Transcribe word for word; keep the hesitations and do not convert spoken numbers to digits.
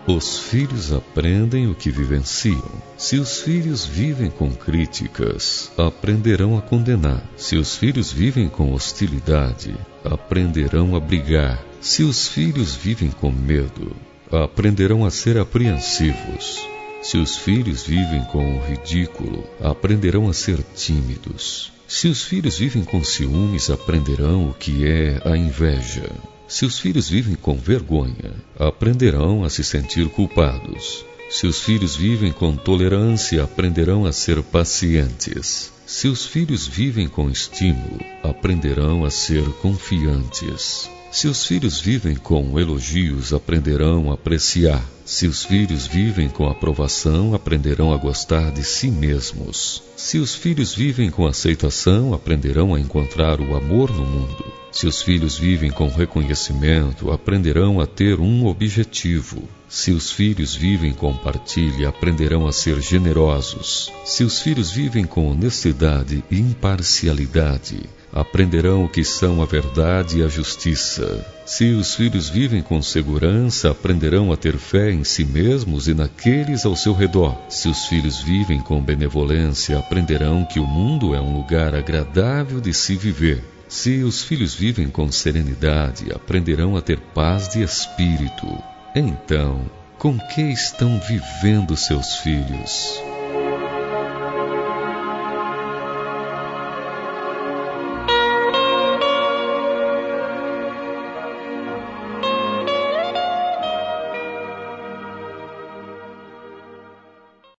Os filhos aprendem o que vivenciam. Se os filhos vivem com críticas, aprenderão a condenar. Se os filhos vivem com hostilidade, aprenderão a brigar. Se os filhos vivem com medo, aprenderão a ser apreensivos. Se os filhos vivem com o ridículo, aprenderão a ser tímidos. Se os filhos vivem com ciúmes, aprenderão o que é a inveja. Se os filhos vivem com vergonha, aprenderão a se sentir culpados. Se os filhos vivem com tolerância, aprenderão a ser pacientes. Se os filhos vivem com estímulo, aprenderão a ser confiantes. Se os filhos vivem com elogios, aprenderão a apreciar. Se os filhos vivem com aprovação, aprenderão a gostar de si mesmos. Se os filhos vivem com aceitação, aprenderão a encontrar o amor no mundo. Se os filhos vivem com reconhecimento, aprenderão a ter um objetivo. Se os filhos vivem com partilha, aprenderão a ser generosos. Se os filhos vivem com honestidade e imparcialidade, aprenderão o que são a verdade e a justiça. Se os filhos vivem com segurança, aprenderão a ter fé em si mesmos e naqueles ao seu redor. Se os filhos vivem com benevolência, aprenderão que o mundo é um lugar agradável de se viver. Se os filhos vivem com serenidade, aprenderão a ter paz de espírito. Então, com que estão vivendo seus filhos?